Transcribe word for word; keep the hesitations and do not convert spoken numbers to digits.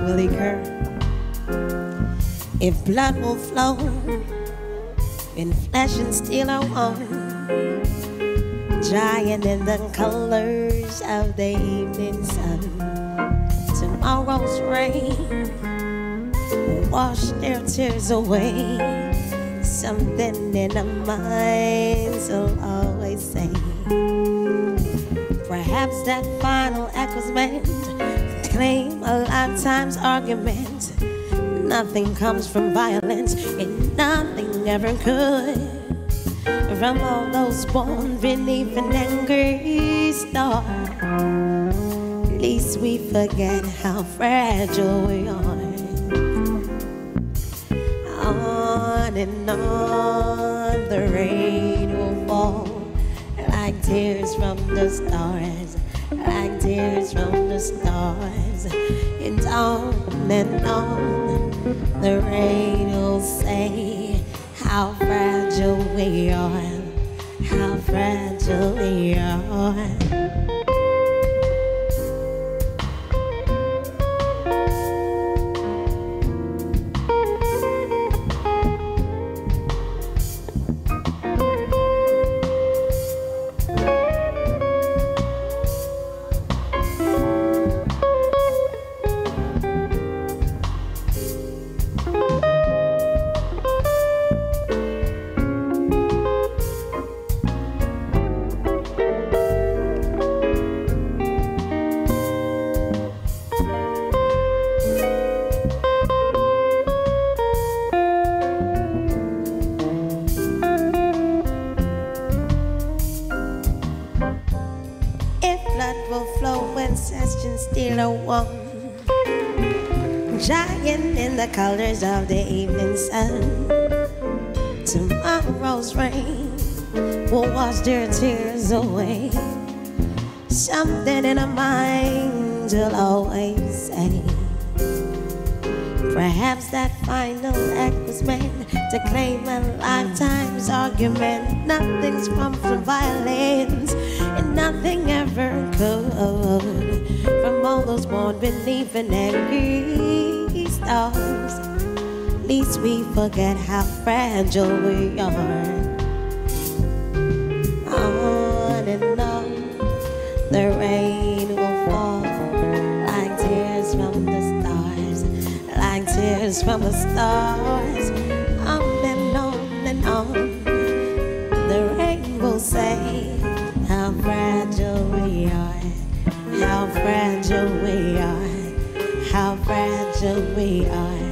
will occur. If blood will flow in flesh and steel are one, giant in the colors of the evening sun, tomorrow's rain will wash their tears away. Something in our minds will always say, perhaps that final echoes meant to claim a lifetime's argument. Nothing comes from violence, and nothing ever could. From all those born beneath an angry star, at least we forget how fragile we are. On and on the rain will fall like tears from the stars, like tears from the stars. And on and on the rain will say how fragile we are, how fragile we are. Blood will flow when sessions still are warm, giant in the colors of the evening sun. Tomorrow's rain will wash their tears away. Something in our minds will always say, perhaps that final act was meant to claim a lifetime's argument. Nothing's from from violence, and nothing ever could. From all those born beneath an angry stars, at least we forget how fragile we are. On and on the rain will fall like tears from the stars, like tears from the stars. On and on and on the rain will say how fragile we are, how fragile we are, how fragile we are.